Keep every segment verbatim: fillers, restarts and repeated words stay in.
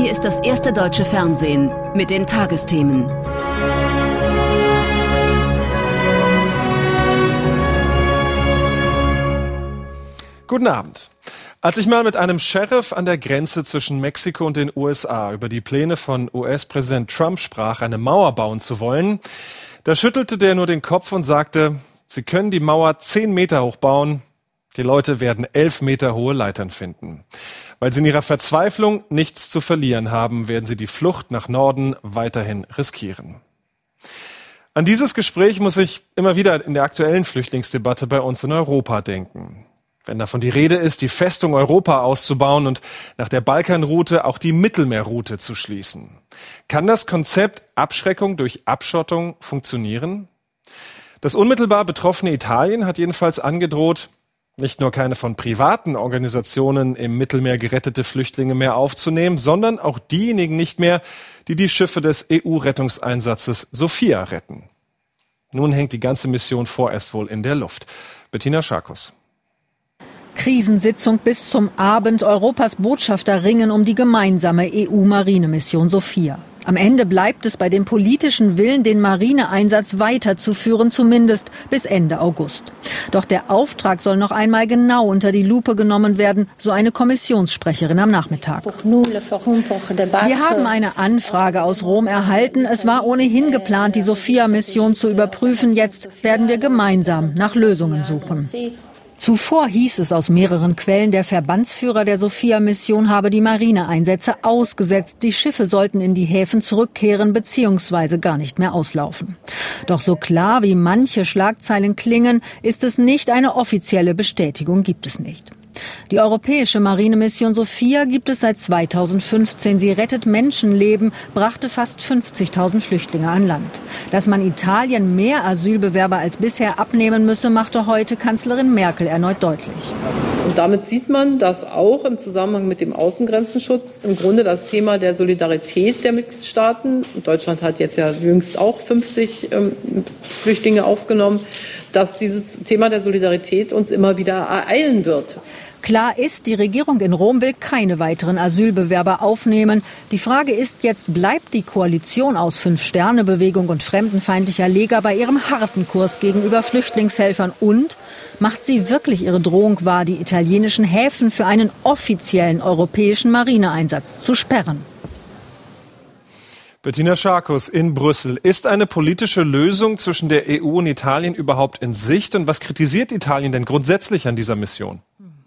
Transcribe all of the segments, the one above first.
Hier ist das erste deutsche Fernsehen mit den Tagesthemen. Guten Abend. Als ich mal mit einem Sheriff an der Grenze zwischen Mexiko und den U S A über die Pläne von U S-Präsident Trump sprach, eine Mauer bauen zu wollen, da schüttelte der nur den Kopf und sagte, Sie können die Mauer zehn Meter hoch bauen, die Leute werden elf Meter hohe Leitern finden. Weil sie in ihrer Verzweiflung nichts zu verlieren haben, werden sie die Flucht nach Norden weiterhin riskieren. An dieses Gespräch muss ich immer wieder in der aktuellen Flüchtlingsdebatte bei uns in Europa denken. Wenn davon die Rede ist, die Festung Europa auszubauen und nach der Balkanroute auch die Mittelmeerroute zu schließen. Kann das Konzept Abschreckung durch Abschottung funktionieren? Das unmittelbar betroffene Italien hat jedenfalls angedroht, nicht nur keine von privaten Organisationen im Mittelmeer gerettete Flüchtlinge mehr aufzunehmen, sondern auch diejenigen nicht mehr, die die Schiffe des E U-Rettungseinsatzes Sophia retten. Nun hängt die ganze Mission vorerst wohl in der Luft. Bettina Scharkus. Krisensitzung bis zum Abend. Europas Botschafter ringen um die gemeinsame E U-Marinemission Sophia. Am Ende bleibt es bei dem politischen Willen, den Marineeinsatz weiterzuführen, zumindest bis Ende August. Doch der Auftrag soll noch einmal genau unter die Lupe genommen werden, so eine Kommissionssprecherin am Nachmittag. Wir haben eine Anfrage aus Rom erhalten. Es war ohnehin geplant, die Sophia-Mission zu überprüfen. Jetzt werden wir gemeinsam nach Lösungen suchen. Zuvor hieß es aus mehreren Quellen, der Verbandsführer der Sophia-Mission habe die Marineeinsätze ausgesetzt. Die Schiffe sollten in die Häfen zurückkehren bzw. gar nicht mehr auslaufen. Doch so klar wie manche Schlagzeilen klingen, ist es nicht. Eine offizielle Bestätigung gibt es nicht. Die europäische Marinemission Sophia gibt es seit zweitausendfünfzehn. Sie rettet Menschenleben, brachte fast fünfzigtausend Flüchtlinge an Land. Dass man Italien mehr Asylbewerber als bisher abnehmen müsse, machte heute Kanzlerin Merkel erneut deutlich. Und damit sieht man, dass auch im Zusammenhang mit dem Außengrenzenschutz im Grunde das Thema der Solidarität der Mitgliedstaaten, Deutschland hat jetzt ja jüngst auch fünfzig ähm, Flüchtlinge aufgenommen, dass dieses Thema der Solidarität uns immer wieder ereilen wird. Klar ist, die Regierung in Rom will keine weiteren Asylbewerber aufnehmen. Die Frage ist jetzt, bleibt die Koalition aus Fünf-Sterne-Bewegung und fremdenfeindlicher Lega bei ihrem harten Kurs gegenüber Flüchtlingshelfern und macht sie wirklich ihre Drohung wahr, die italienischen Häfen für einen offiziellen europäischen Marineeinsatz zu sperren? Bettina Scharkus in Brüssel. Ist eine politische Lösung zwischen der E U und Italien überhaupt in Sicht? Und was kritisiert Italien denn grundsätzlich an dieser Mission?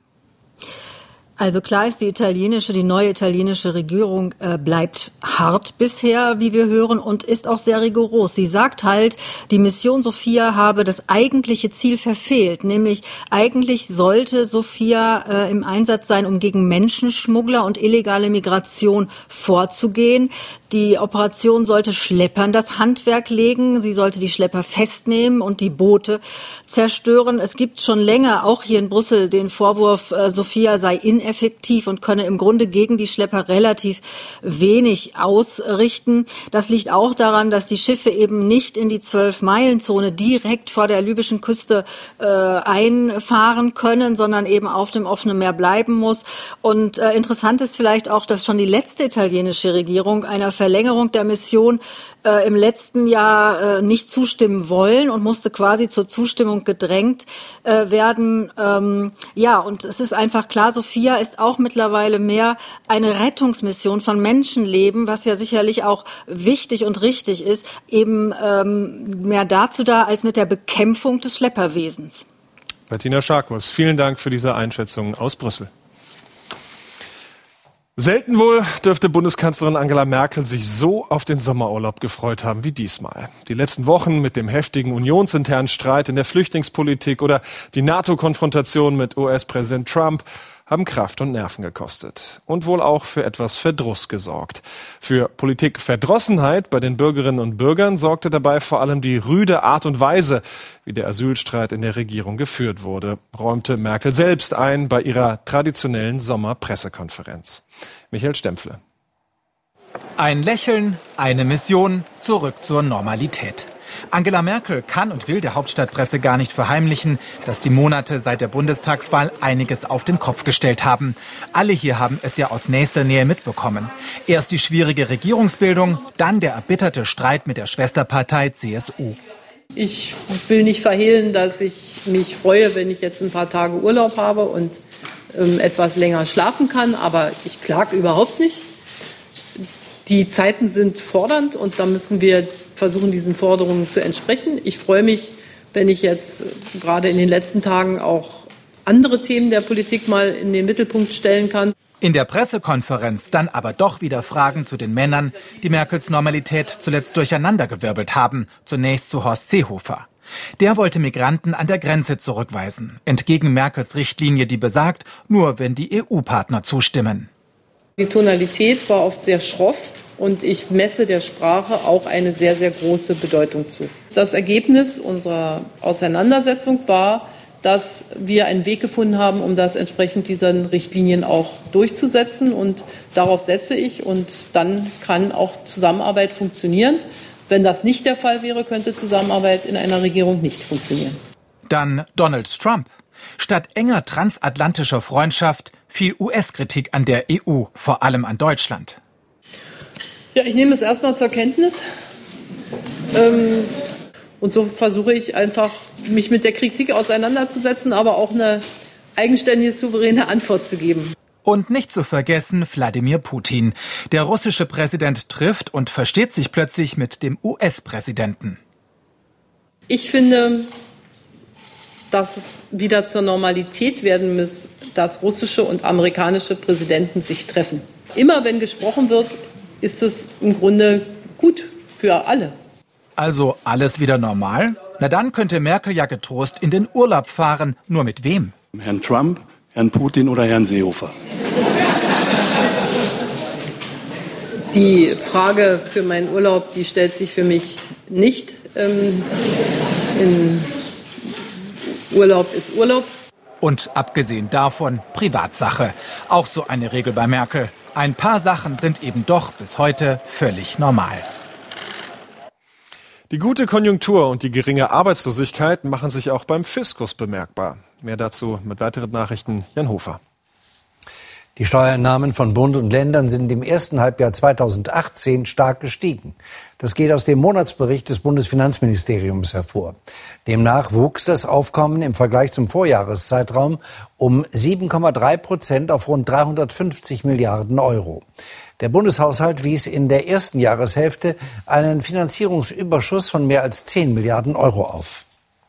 Also klar ist, die italienische, die neue italienische Regierung äh, bleibt hart bisher, wie wir hören, und ist auch sehr rigoros. Sie sagt halt, die Mission Sophia habe das eigentliche Ziel verfehlt, nämlich eigentlich sollte Sophia äh, im Einsatz sein, um gegen Menschenschmuggler und illegale Migration vorzugehen. Die Operation sollte Schleppern das Handwerk legen. Sie sollte die Schlepper festnehmen und die Boote zerstören. Es gibt schon länger, auch hier in Brüssel, den Vorwurf, äh, Sophia sei ineffektiv und könne im Grunde gegen die Schlepper relativ wenig ausrichten. Das liegt auch daran, dass die Schiffe eben nicht in die Zwölf-Meilen-Zone direkt vor der libyschen Küste äh, einfahren können, sondern eben auf dem offenen Meer bleiben muss. Und äh, interessant ist vielleicht auch, dass schon die letzte italienische Regierung einer Verlängerung der Mission äh, im letzten Jahr äh, nicht zustimmen wollen und musste quasi zur Zustimmung gedrängt äh, werden. Ähm, ja, und es ist einfach klar, Sophia ist auch mittlerweile mehr eine Rettungsmission von Menschenleben, was ja sicherlich auch wichtig und richtig ist, eben ähm, mehr dazu da, als mit der Bekämpfung des Schlepperwesens. Bettina Scharkus, vielen Dank für diese Einschätzung aus Brüssel. Selten wohl dürfte Bundeskanzlerin Angela Merkel sich so auf den Sommerurlaub gefreut haben wie diesmal. Die letzten Wochen mit dem heftigen unionsinternen Streit in der Flüchtlingspolitik oder die NATO-Konfrontation mit U S-Präsident Trump haben Kraft und Nerven gekostet und wohl auch für etwas Verdruss gesorgt. Für Politikverdrossenheit bei den Bürgerinnen und Bürgern sorgte dabei vor allem die rüde Art und Weise, wie der Asylstreit in der Regierung geführt wurde, räumte Merkel selbst ein bei ihrer traditionellen Sommerpressekonferenz. Michael Stempfle. Ein Lächeln, eine Mission, zurück zur Normalität. Angela Merkel kann und will der Hauptstadtpresse gar nicht verheimlichen, dass die Monate seit der Bundestagswahl einiges auf den Kopf gestellt haben. Alle hier haben es ja aus nächster Nähe mitbekommen. Erst die schwierige Regierungsbildung, dann der erbitterte Streit mit der Schwesterpartei C S U. Ich will nicht verhehlen, dass ich mich freue, wenn ich jetzt ein paar Tage Urlaub habe und ähm, etwas länger schlafen kann, aber ich klage überhaupt nicht. Die Zeiten sind fordernd und da müssen wir versuchen, diesen Forderungen zu entsprechen. Ich freue mich, wenn ich jetzt gerade in den letzten Tagen auch andere Themen der Politik mal in den Mittelpunkt stellen kann. In der Pressekonferenz dann aber doch wieder Fragen zu den Männern, die Merkels Normalität zuletzt durcheinandergewirbelt haben. Zunächst zu Horst Seehofer. Der wollte Migranten an der Grenze zurückweisen. Entgegen Merkels Richtlinie, die besagt, nur wenn die E U-Partner zustimmen. Die Tonalität war oft sehr schroff und ich messe der Sprache auch eine sehr, sehr große Bedeutung zu. Das Ergebnis unserer Auseinandersetzung war, dass wir einen Weg gefunden haben, um das entsprechend diesen Richtlinien auch durchzusetzen. Und darauf setze ich. Und dann kann auch Zusammenarbeit funktionieren. Wenn das nicht der Fall wäre, könnte Zusammenarbeit in einer Regierung nicht funktionieren. Dann Donald Trump. Statt enger transatlantischer Freundschaft viel U S-Kritik an der E U, vor allem an Deutschland. Ja, ich nehme es erstmal zur Kenntnis. Ähm, und so versuche ich einfach, mich mit der Kritik auseinanderzusetzen, aber auch eine eigenständige, souveräne Antwort zu geben. Und nicht zu vergessen Wladimir Putin. Der russische Präsident trifft und versteht sich plötzlich mit dem U S-Präsidenten. Ich finde, dass es wieder zur Normalität werden muss, dass russische und amerikanische Präsidenten sich treffen. Immer wenn gesprochen wird, ist es im Grunde gut für alle. Also alles wieder normal? Na dann könnte Merkel ja getrost in den Urlaub fahren. Nur mit wem? Herrn Trump, Herrn Putin oder Herrn Seehofer? Die Frage für meinen Urlaub, die stellt sich für mich nicht. Ähm, in Urlaub ist Urlaub. Und abgesehen davon Privatsache. Auch so eine Regel bei Merkel. Ein paar Sachen sind eben doch bis heute völlig normal. Die gute Konjunktur und die geringe Arbeitslosigkeit machen sich auch beim Fiskus bemerkbar. Mehr dazu mit weiteren Nachrichten Jan Hofer. Die Steuereinnahmen von Bund und Ländern sind im ersten Halbjahr zweitausendachtzehn stark gestiegen. Das geht aus dem Monatsbericht des Bundesfinanzministeriums hervor. Demnach wuchs das Aufkommen im Vergleich zum Vorjahreszeitraum um sieben Komma drei Prozent auf rund dreihundertfünfzig Milliarden Euro. Der Bundeshaushalt wies in der ersten Jahreshälfte einen Finanzierungsüberschuss von mehr als zehn Milliarden Euro auf.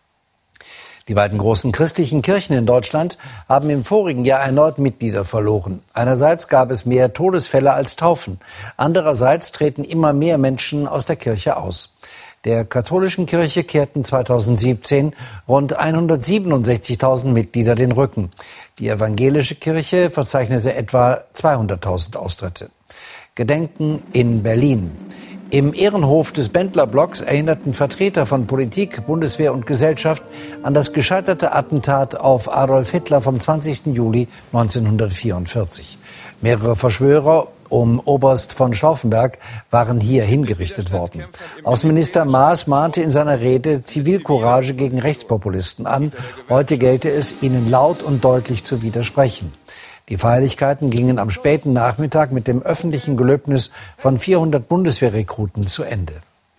Die beiden großen christlichen Kirchen in Deutschland haben im vorigen Jahr erneut Mitglieder verloren. Einerseits gab es mehr Todesfälle als Taufen. Andererseits treten immer mehr Menschen aus der Kirche aus. Der katholischen Kirche kehrten zweitausendsiebzehn rund hundertsiebenundsechzigtausend Mitglieder den Rücken. Die evangelische Kirche verzeichnete etwa zweihunderttausend Austritte. Gedenken in Berlin. Im Ehrenhof des Bendler-Blocks erinnerten Vertreter von Politik, Bundeswehr und Gesellschaft an das gescheiterte Attentat auf Adolf Hitler vom zwanzigsten Juli neunzehnhundertvierundvierzig. Mehrere Verschwörer um Oberst von Stauffenberg waren hier hingerichtet worden. Außenminister Maas mahnte in seiner Rede Zivilcourage gegen Rechtspopulisten an. Heute gelte es, ihnen laut und deutlich zu widersprechen. Die Feierlichkeiten gingen am späten Nachmittag mit dem öffentlichen Gelöbnis von vierhundert Bundeswehrrekruten zu Ende.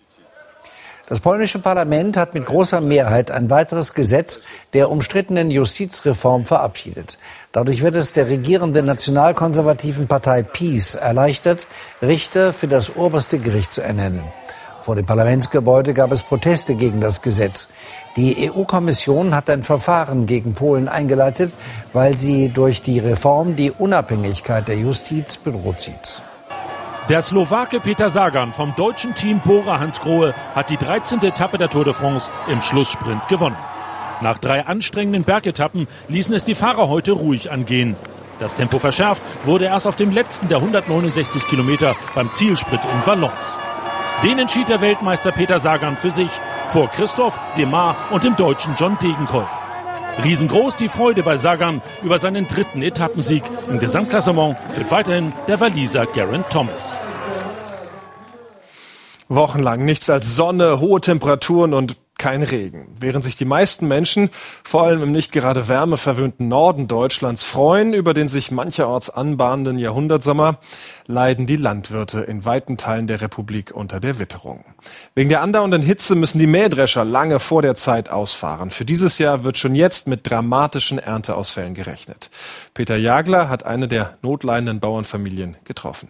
Das polnische Parlament hat mit großer Mehrheit ein weiteres Gesetz der umstrittenen Justizreform verabschiedet. Dadurch wird es der regierenden nationalkonservativen Partei PiS erleichtert, Richter für das oberste Gericht zu ernennen. Vor dem Parlamentsgebäude gab es Proteste gegen das Gesetz. Die E U-Kommission hat ein Verfahren gegen Polen eingeleitet, weil sie durch die Reform die Unabhängigkeit der Justiz bedroht sieht. Der Slowake Peter Sagan vom deutschen Team Bora-Hansgrohe hat die dreizehnte Etappe der Tour de France im Schlusssprint gewonnen. Nach drei anstrengenden Bergetappen ließen es die Fahrer heute ruhig angehen. Das Tempo verschärft wurde erst auf dem letzten der hundertneunundsechzig Kilometer beim Zielsprint in Valence. Den entschied der Weltmeister Peter Sagan für sich, vor Christoph, Demar und dem deutschen John Degenkolb. Riesengroß die Freude bei Sagan über seinen dritten Etappensieg. Im Gesamtklassement führt weiterhin der Waliser Geraint Thomas. Wochenlang nichts als Sonne, hohe Temperaturen und kein Regen. Während sich die meisten Menschen, vor allem im nicht gerade wärmeverwöhnten Norden Deutschlands, freuen über den sich mancherorts anbahnenden Jahrhundertsommer, leiden die Landwirte in weiten Teilen der Republik unter der Witterung. Wegen der andauernden Hitze müssen die Mähdrescher lange vor der Zeit ausfahren. Für dieses Jahr wird schon jetzt mit dramatischen Ernteausfällen gerechnet. Peter Jagler hat eine der notleidenden Bauernfamilien getroffen.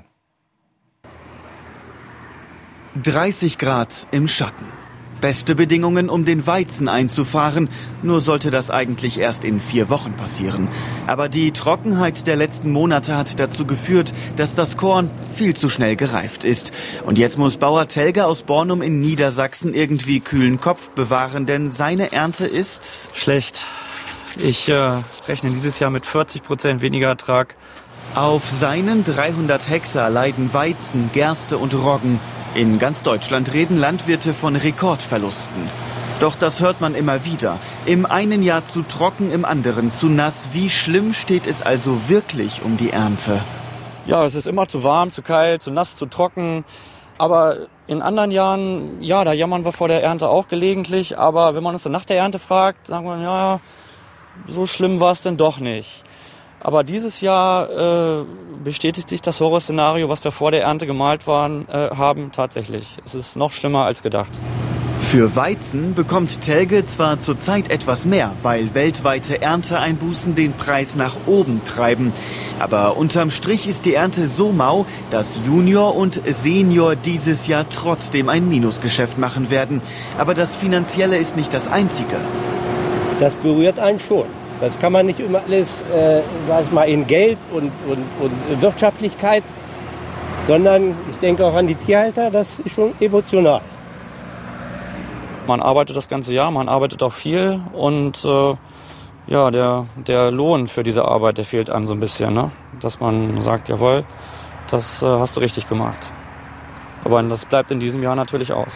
dreißig Grad im Schatten. Beste Bedingungen, um den Weizen einzufahren. Nur sollte das eigentlich erst in vier Wochen passieren. Aber die Trockenheit der letzten Monate hat dazu geführt, dass das Korn viel zu schnell gereift ist. Und jetzt muss Bauer Telge aus Bornum in Niedersachsen irgendwie kühlen Kopf bewahren, denn seine Ernte ist schlecht. Ich äh, rechne dieses Jahr mit vierzig Prozent weniger Ertrag. Auf seinen dreihundert Hektar leiden Weizen, Gerste und Roggen. In ganz Deutschland reden Landwirte von Rekordverlusten. Doch das hört man immer wieder. Im einen Jahr zu trocken, im anderen zu nass. Wie schlimm steht es also wirklich um die Ernte? Ja, es ist immer zu warm, zu kalt, zu nass, zu trocken. Aber in anderen Jahren, ja, da jammern wir vor der Ernte auch gelegentlich. Aber wenn man uns dann nach der Ernte fragt, sagen wir, ja, so schlimm war es denn doch nicht. Aber dieses Jahr äh, bestätigt sich das Horrorszenario, was wir vor der Ernte gemalt waren, äh, haben, tatsächlich. Es ist noch schlimmer als gedacht. Für Weizen bekommt Telge zwar zurzeit etwas mehr, weil weltweite Ernteeinbußen den Preis nach oben treiben. Aber unterm Strich ist die Ernte so mau, dass Junior und Senior dieses Jahr trotzdem ein Minusgeschäft machen werden. Aber das Finanzielle ist nicht das Einzige. Das berührt einen schon. Das kann man nicht immer alles, äh, sag ich mal, in Geld und, und, und Wirtschaftlichkeit, sondern ich denke auch an die Tierhalter, das ist schon emotional. Man arbeitet das ganze Jahr, man arbeitet auch viel und äh, ja, der, der Lohn für diese Arbeit, der fehlt einem so ein bisschen, ne? Dass man sagt, jawohl, das äh, hast du richtig gemacht. Aber das bleibt in diesem Jahr natürlich aus.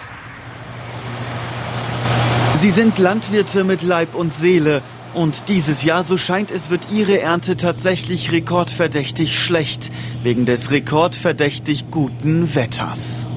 Sie sind Landwirte mit Leib und Seele. Und dieses Jahr, so scheint es, wird ihre Ernte tatsächlich rekordverdächtig schlecht, wegen des rekordverdächtig guten Wetters.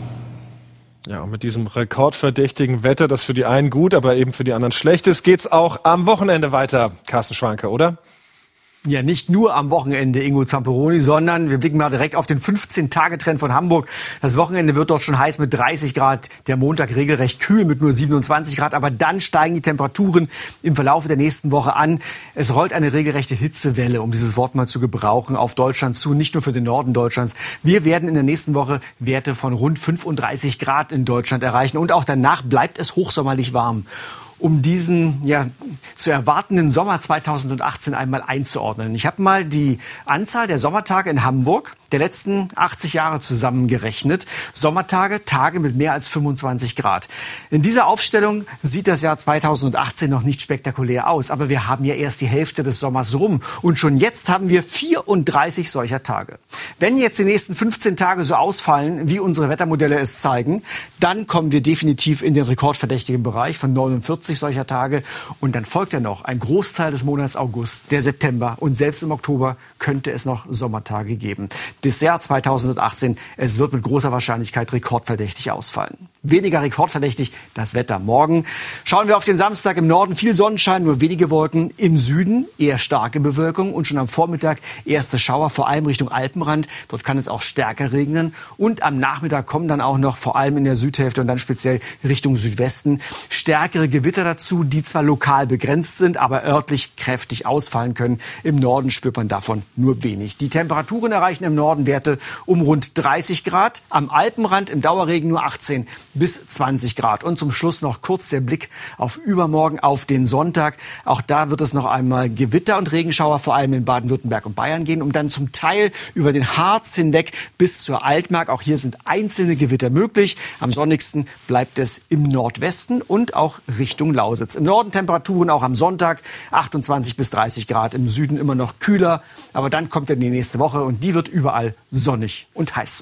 Ja, und mit diesem rekordverdächtigen Wetter, das für die einen gut, aber eben für die anderen schlecht ist, geht's auch am Wochenende weiter, Carsten Schwanke, oder? Ja, nicht nur am Wochenende, Ingo Zamperoni, sondern wir blicken mal direkt auf den fünfzehn-Tage-Trend von Hamburg. Das Wochenende wird dort schon heiß mit dreißig Grad, der Montag regelrecht kühl mit nur siebenundzwanzig Grad, aber dann steigen die Temperaturen im Verlauf der nächsten Woche an. Es rollt eine regelrechte Hitzewelle, um dieses Wort mal zu gebrauchen, auf Deutschland zu, nicht nur für den Norden Deutschlands. Wir werden in der nächsten Woche Werte von rund fünfunddreißig Grad in Deutschland erreichen und auch danach bleibt es hochsommerlich warm. Um diesen ja zu erwartenden Sommer zweitausendachtzehn einmal einzuordnen. Ich habe mal die Anzahl der Sommertage in Hamburg der letzten achtzig Jahre zusammengerechnet. Sommertage, Tage mit mehr als fünfundzwanzig Grad. In dieser Aufstellung sieht das Jahr zweitausendachtzehn noch nicht spektakulär aus, aber wir haben ja erst die Hälfte des Sommers rum und schon jetzt haben wir vierunddreißig solcher Tage. Wenn jetzt die nächsten fünfzehn Tage so ausfallen, wie unsere Wettermodelle es zeigen, dann kommen wir definitiv in den rekordverdächtigen Bereich von neunundvierzig solcher Tage und dann folgt ja noch ein Großteil des Monats August, der September und selbst im Oktober könnte es noch Sommertage geben. Das Jahr zweitausendachtzehn, es wird mit großer Wahrscheinlichkeit rekordverdächtig ausfallen. Weniger rekordverdächtig das Wetter morgen. Schauen wir auf den Samstag: im Norden viel Sonnenschein, nur wenige Wolken. Im Süden eher starke Bewölkung und schon am Vormittag erste Schauer, vor allem Richtung Alpenrand. Dort kann es auch stärker regnen. Und am Nachmittag kommen dann auch noch, vor allem in der Südhälfte und dann speziell Richtung Südwesten, stärkere Gewitter dazu, die zwar lokal begrenzt sind, aber örtlich kräftig ausfallen können. Im Norden spürt man davon nur wenig. Die Temperaturen erreichen im Norden Werte um rund dreißig Grad. Am Alpenrand im Dauerregen nur achtzehn bis zwanzig Grad. Und zum Schluss noch kurz der Blick auf übermorgen, auf den Sonntag. Auch da wird es noch einmal Gewitter und Regenschauer, vor allem in Baden-Württemberg und Bayern gehen, um dann zum Teil über den Harz hinweg bis zur Altmark. Auch hier sind einzelne Gewitter möglich. Am sonnigsten bleibt es im Nordwesten und auch Richtung Lausitz. Im Norden Temperaturen auch am Sonntag achtundzwanzig bis dreißig Grad. Im Süden immer noch kühler. Aber dann kommt dann die nächste Woche und die wird überall sonnig und heiß.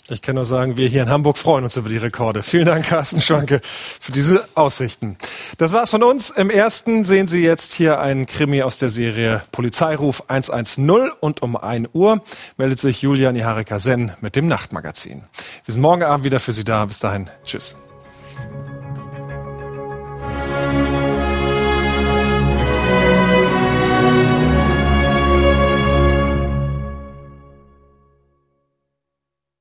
Ich kann nur sagen, wir hier in Hamburg freuen uns über die Rekorde. Vielen Dank, Carsten Schwanke, für diese Aussichten. Das war's von uns. Im ersten sehen Sie jetzt hier einen Krimi aus der Serie Polizeiruf hundertzehn und um ein Uhr meldet sich Julian Iharika Sen mit dem Nachtmagazin. Wir sind morgen Abend wieder für Sie da. Bis dahin. Tschüss.